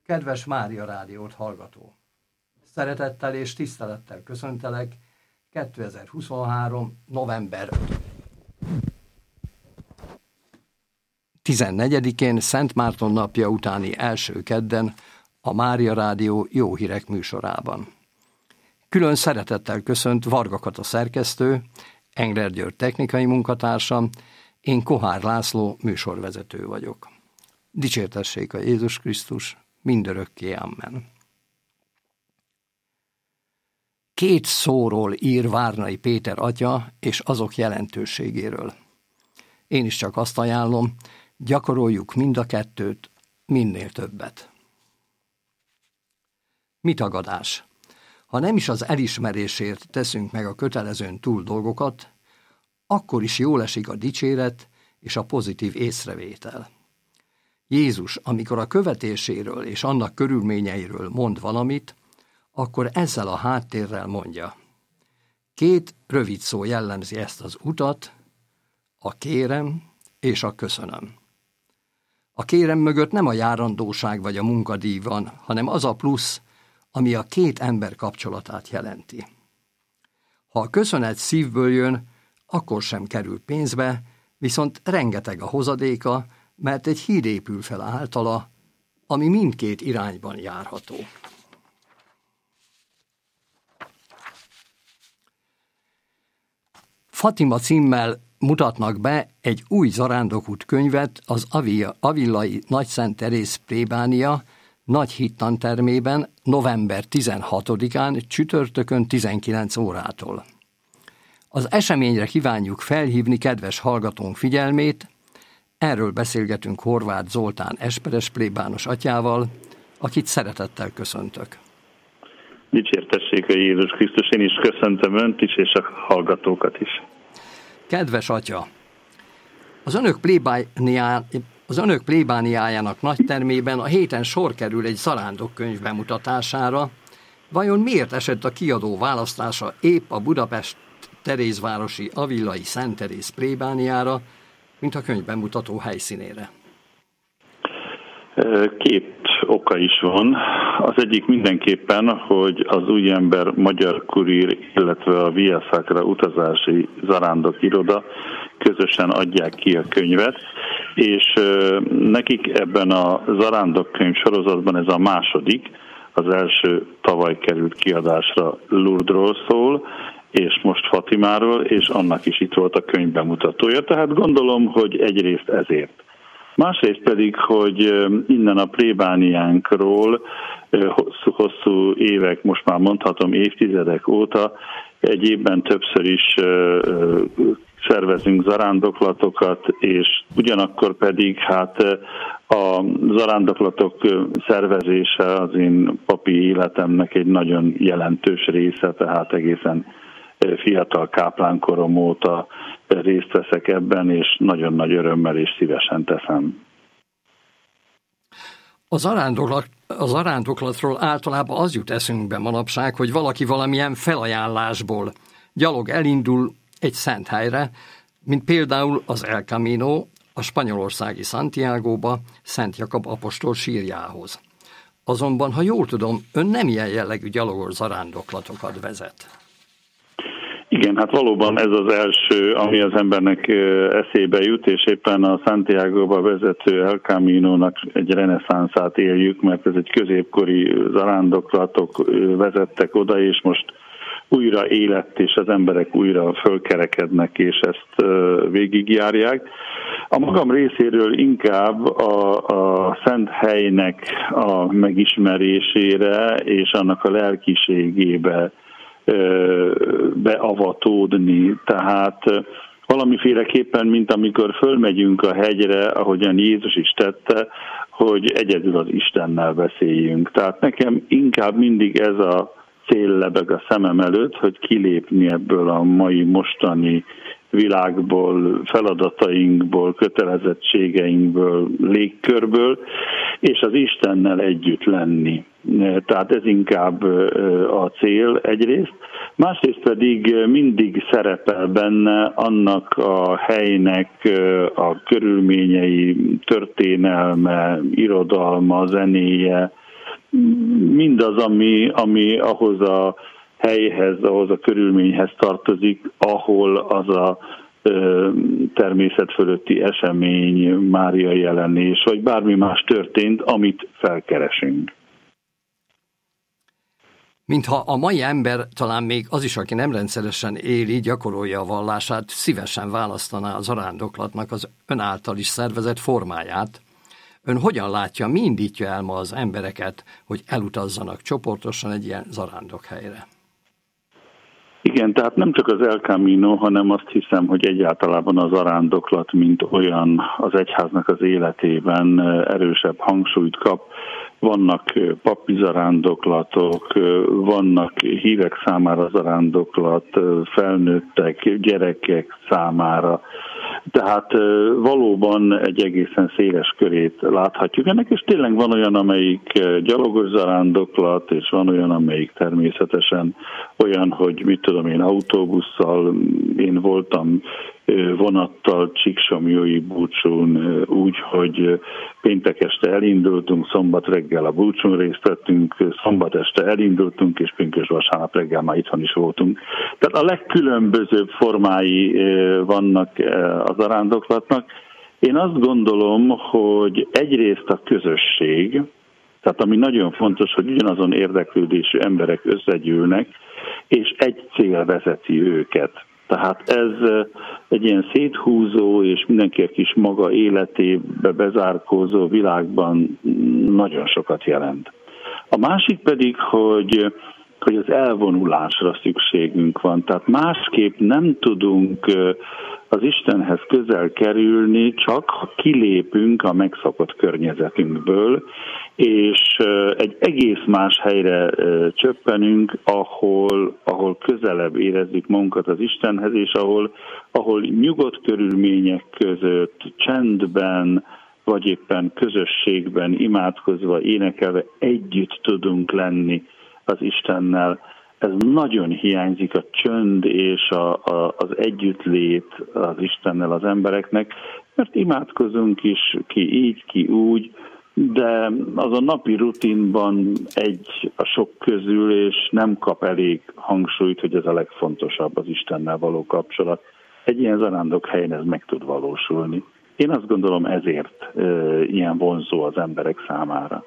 Kedves Mária Rádiót hallgató! Szeretettel és tisztelettel köszöntelek 2023. november 14-én Szent Márton napja utáni első kedden a Mária Rádió Jó Hírek műsorában. Külön szeretettel köszönt Varga Kata szerkesztő, Engler György technikai munkatársam, én Kohár László műsorvezető vagyok. Dicsértessék a Jézus Krisztus, mindörökké amen. Két szóról ír Várnai Péter atya és azok jelentőségéről. Én is csak azt ajánlom, gyakoroljuk mind a kettőt, minél többet. Mi tagadás? Ha nem is az elismerésért teszünk meg a kötelezőn túl dolgokat, akkor is jól esik a dicséret és a pozitív észrevétel. Jézus, amikor a követéséről és annak körülményeiről mond valamit, akkor ezzel a háttérrel mondja. Két rövid szó jellemzi ezt az utat, a kérem és a köszönöm. A kérem mögött nem a járandóság vagy a munkadíj van, hanem az a plusz, ami a két ember kapcsolatát jelenti. Ha a köszönet szívből jön, akkor sem kerül pénzbe, viszont rengeteg a hozadéka, mert egy híd épül fel általa, ami mindkét irányban járható. Fatima címmel mutatnak be egy új zarándokút könyvet az avillai Nagy Szent Teréz plébánia nagy hittantermében november 16-án csütörtökön 19 órától. Az eseményre kívánjuk felhívni kedves hallgatónk figyelmét, erről beszélgetünk Horváth Zoltán esperes plébános atyával, akit szeretettel köszöntök. Dicsértessék a Jézus Krisztus, én is köszöntöm önt is, és a hallgatókat is. Kedves atya, az önök plébániájának nagy termében a héten sor kerül egy zarándokkönyv bemutatására. Vajon miért esett a kiadó választása épp a Budapest Terézvárosi avillai Szent Teréz plébániára, mint a könyv bemutató helyszínére? Két oka is van. Az egyik mindenképpen, hogy az Újember Magyar Kurír, illetve a Via Sacra utazási zarándok iroda közösen adják ki a könyvet, és nekik ebben a zarándokkönyv sorozatban ez a második, az első tavaly került kiadásra Lourdesról szól, és most Fatimáról, és annak is itt volt a könyv bemutatója, tehát gondolom, hogy egyrészt ezért. Másrészt pedig, hogy innen a plébániánkról hosszú évek, most már mondhatom évtizedek óta egy évben többször is szervezünk zarándoklatokat, és ugyanakkor pedig a zarándoklatok szervezése az én papi életemnek egy nagyon jelentős része, tehát egészen fiatal káplánkorom óta részt veszek ebben, és nagyon nagy örömmel és szívesen teszem. A zarándoklatról általában az jut eszünkbe manapság, hogy valaki valamilyen felajánlásból gyalog elindul egy szent helyre, mint például az El Camino, a spanyolországi Santiagóba, Szent Jakab apostol sírjához. Azonban, ha jól tudom, ön nem ilyen jellegű gyalogos zarándoklatokat vezet. Igen, hát valóban ez az első, ami az embernek eszébe jut, és éppen a Santiagóba vezető El Caminónak egy reneszánszát éljük, mert ez egy középkori zarándoklatok vezettek oda, és most újra élet, és az emberek újra fölkerekednek, és ezt végigjárják. A magam részéről inkább a szent helynek a megismerésére és annak a lelkiségébe beavatódni, tehát valamiféleképpen, mint amikor fölmegyünk a hegyre, ahogyan Jézus is tette, hogy egyedül az Istennel beszéljünk. Tehát nekem inkább mindig ez a cél lebeg a szemem előtt, hogy kilépni ebből a mai mostani világból, feladatainkból, kötelezettségeinkből, légkörből, és az Istennel együtt lenni. Tehát ez inkább a cél egyrészt. Másrészt pedig mindig szerepel benne annak a helynek a körülményei, történelme, irodalma, zenéje, mindaz, ami ahhoz a helyhez, ahhoz a körülményhez tartozik, ahol az a természet fölötti esemény, Mária jelenés, vagy bármi más történt, amit felkeresünk. Mintha a mai ember, talán még az is, aki nem rendszeresen éli, gyakorolja a vallását, szívesen választaná a zarándoklatnak az ön által is szervezett formáját. Ön hogyan látja, mi indítja el ma az embereket, hogy elutazzanak csoportosan egy ilyen zarándokhelyre? Igen, tehát nem csak az El Camino, hanem azt hiszem, hogy egyáltalában az zarándoklat, mint olyan az egyháznak az életében erősebb hangsúlyt kap. Vannak papi zarándoklatok, vannak hívek számára zarándoklat, felnőttek, gyerekek számára. Tehát valóban egy egészen széles körét láthatjuk ennek, és tényleg van olyan, amelyik gyalogos zarándoklat, és van olyan, amelyik természetesen olyan, hogy mit tudom én, autóbusszal, én voltam vonattal Csíksomlyói búcsún úgy, hogy péntek este elindultunk, szombat reggel a búcsún részt vettünk, szombat este elindultunk, és pünkösd vasárnap reggel már itthon is voltunk. Tehát a legkülönbözőbb formái vannak a zarándoklatnak. Én azt gondolom, hogy egyrészt a közösség, tehát ami nagyon fontos, hogy ugyanazon érdeklődésű emberek összegyűlnek, és egy cél vezeti őket. Tehát ez egy ilyen széthúzó és mindenki a kis maga életébe bezárkózó világban nagyon sokat jelent. A másik pedig, hogy az elvonulásra szükségünk van. Tehát másképp nem tudunk az Istenhez közel kerülni, csak ha kilépünk a megszokott környezetünkből, és egy egész más helyre csöppenünk, ahol közelebb érezzük magunkat az Istenhez, és ahol nyugodt körülmények között, csendben, vagy éppen közösségben, imádkozva, énekelve együtt tudunk lenni az Istennel. Ez nagyon hiányzik, a csönd és az együttlét az Istennel az embereknek, mert imádkozunk is, ki így, ki úgy, de az a napi rutinban egy a sok közül, és nem kap elég hangsúlyt, hogy ez a legfontosabb az Istennel való kapcsolat. Egy ilyen zarándokhelyen ez meg tud valósulni. Én azt gondolom, ezért ilyen vonzó az emberek számára.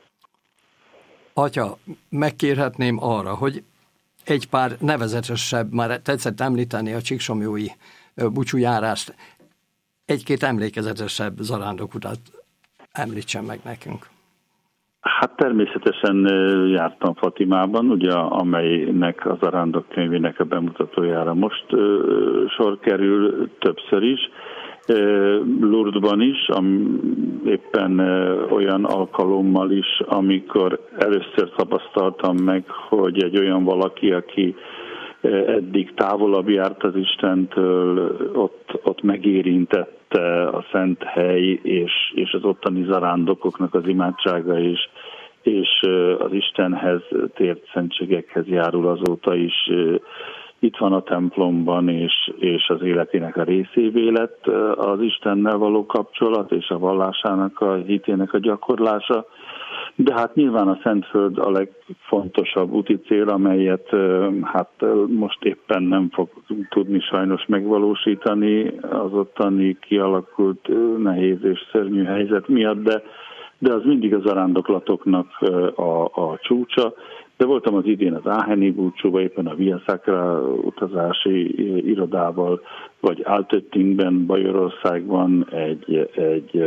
Atya, megkérhetném arra, hogy egy pár nevezetesebb, már tetszett említeni a csíksomlyói búcsújárást, egy-két emlékezetesebb zarándokutat említsen meg nekünk. Hát természetesen jártam Fatimában, ugye, amelynek a zarándok könyvének a bemutatójára most sor kerül többször is. Lourdesban is, éppen olyan alkalommal is, amikor először tapasztaltam meg, hogy egy olyan valaki, aki eddig távolabb járt az Istentől, ott megérintette a szent hely, és az ottani zarándokoknak az imádsága is, és az Istenhez tért szentségekhez járul azóta is. Itt van a templomban, és az életének a részévé lett az Istennel való kapcsolat, és a vallásának, a hitének a gyakorlása. De hát nyilván a Szentföld a legfontosabb úti cél, amelyet hát most éppen nem fog tudni sajnos megvalósítani az ottani kialakult nehéz és szörnyű helyzet miatt, de az mindig a zarándoklatoknak a csúcsa. De voltam az idén az Aacheni búcsúban, éppen a Via Sacra utazási irodával, vagy Altöttingben, Bajorországban egy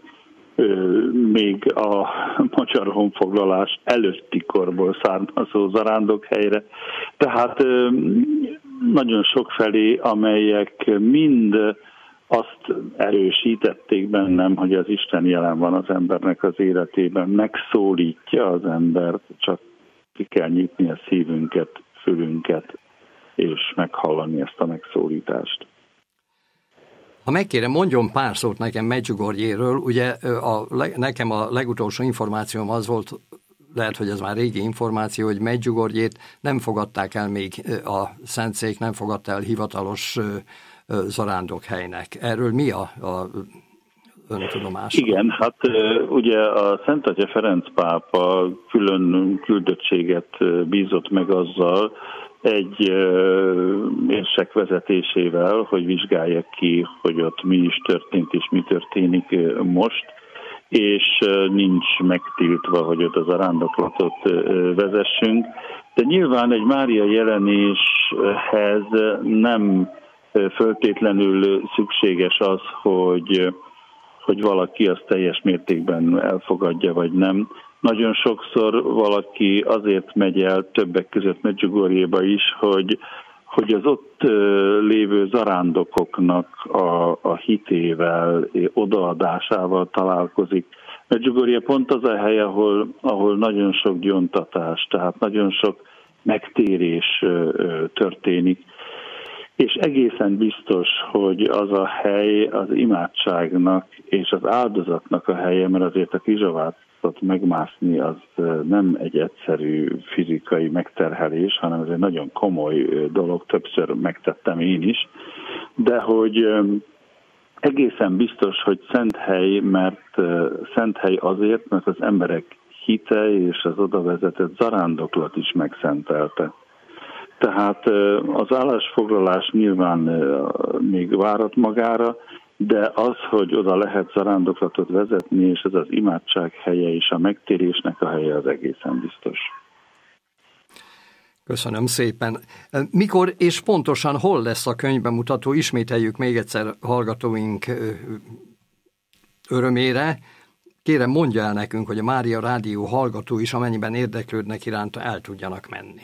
még a magyar honfoglalás előtti korból származó zarándokhelyre. Tehát nagyon sokfelé, amelyek mind azt erősítették bennem, hogy az Isten jelen van az embernek az életében, megszólítja az embert, csak ki kell nyitni a szívünket, fülünket, és meghallani ezt a megszólítást. Ha megkérem, mondjon pár szót nekem Medjugorjéről. Ugye nekem a legutolsó információm az volt, lehet, hogy ez már régi információ, hogy Medjugorjét nem fogadták el még a Szentszék, nem fogadta el hivatalos zarándokhelynek. Erről mi öntudomásra? Igen, hát ugye a Szent Atya Ferenc pápa külön küldöttséget bízott meg azzal, egy érsek vezetésével, hogy vizsgálják ki, hogy ott mi is történt és mi történik most, és nincs megtiltva, hogy ott az zarándoklatot vezessünk. De nyilván egy Mária jelenéshez nem föltétlenül szükséges az, hogy valaki azt teljes mértékben elfogadja, vagy nem. Nagyon sokszor valaki azért megy el, többek között Medjugorjéba is, hogy az ott lévő zarándokoknak a hitével, odaadásával találkozik. Medjugorje pont az a hely, ahol nagyon sok gyóntatás, tehát nagyon sok megtérés történik. És egészen biztos, hogy az a hely az imádságnak és az áldozatnak a helye, mert azért a krizsavácot megmászni az nem egy egyszerű fizikai megterhelés, hanem ez egy nagyon komoly dolog, többször megtettem én is, de hogy egészen biztos, hogy szent hely, mert szent hely azért, mert az emberek hite és az oda vezetett zarándoklat is megszentelte. Tehát az állásfoglalás nyilván még várat magára, de az, hogy oda lehet zarándoklatot vezetni, és ez az imádság helye és a megtérésnek a helye, az egészen biztos. Köszönöm szépen. Mikor és pontosan hol lesz a könyvbemutató? Ismételjük még egyszer hallgatóink örömére. Kérem, mondja el nekünk, hogy a Mária Rádió hallgató is, amennyiben érdeklődnek iránta, el tudjanak menni.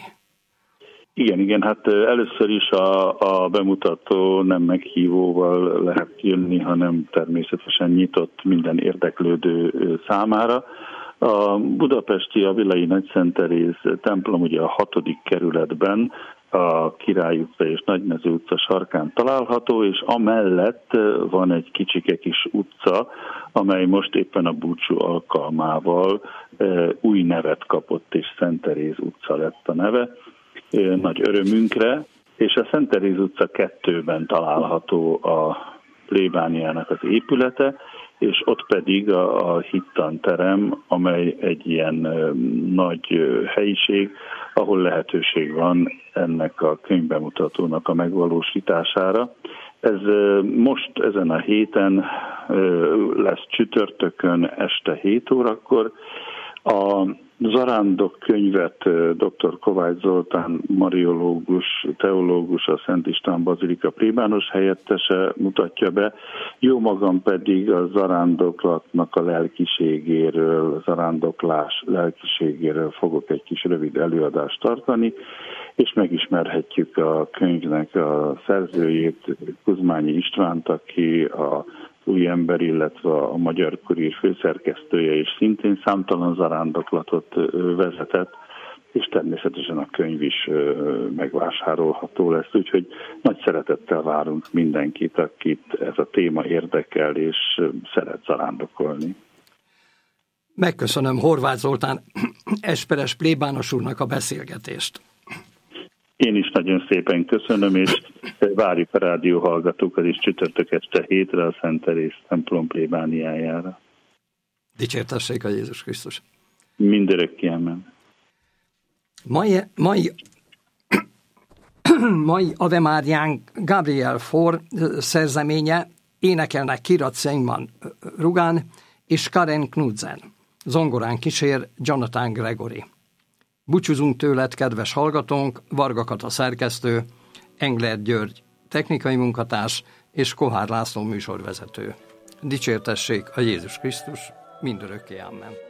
Igen, hát először is a bemutató nem meghívóval lehet jönni, hanem természetesen nyitott minden érdeklődő számára. A budapesti Avilai Nagyszent Teréz templom ugye a 6. kerületben, a Király utca és Nagymező utca sarkán található, és amellett van egy kicsike kis utca, amely most éppen a búcsú alkalmával új nevet kapott, és Szent Teréz utca lett a neve, nagy örömünkre, és a Szent Teréz utca 2-ben található a plébániának az épülete, és ott pedig a hittanterem, amely egy ilyen nagy helyiség, ahol lehetőség van ennek a könyvbemutatónak a megvalósítására. Ez most ezen a héten lesz csütörtökön este 7 órakor. A zarándok könyvet dr. Kovács Zoltán, mariológus, teológus, a Szent István Bazilika plébános helyettese mutatja be. Jó magam pedig a zarándoklatnak a lelkiségéről, zarándoklás lelkiségéről fogok egy kis rövid előadást tartani, és megismerhetjük a könyvnek a szerzőjét, Kuzmányi Istvánt, aki a Új Ember, illetve a Magyar Kurír főszerkesztője, és szintén számtalan zarándoklatot vezetett, és természetesen a könyv is megvásárolható lesz, úgyhogy nagy szeretettel várunk mindenkit, akit ez a téma érdekel, és szeret zarándokolni. Megköszönöm Horváth Zoltán esperes plébános úrnak a beszélgetést. Én is nagyon szépen köszönöm, és várjuk a rádió hallgatókat is csütörtök este 7-re a Szent Teréz templom plébániájára. Dicsértessék a Jézus Krisztus. Mindörökké amen. Mai Ave Máriánk Gabriel Faur szerzeménye, énekelnek Kirat Seinman Rugán és Karen Knudsen. Zongorán kísér Jonathan Gregory. Búcsúzunk tőled, kedves hallgatónk, Varga Kata szerkesztő, Engler György technikai munkatárs és Kohár László műsorvezető. Dicsértessék a Jézus Krisztus, mindörökké amen.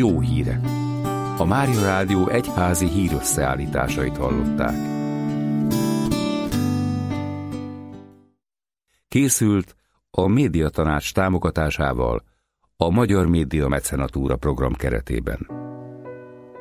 Jó hírek. A Mária Rádió egyházi hírösszeállításait hallották. Készült a Médiatanács támogatásával a Magyar Média Mecenatúra program keretében.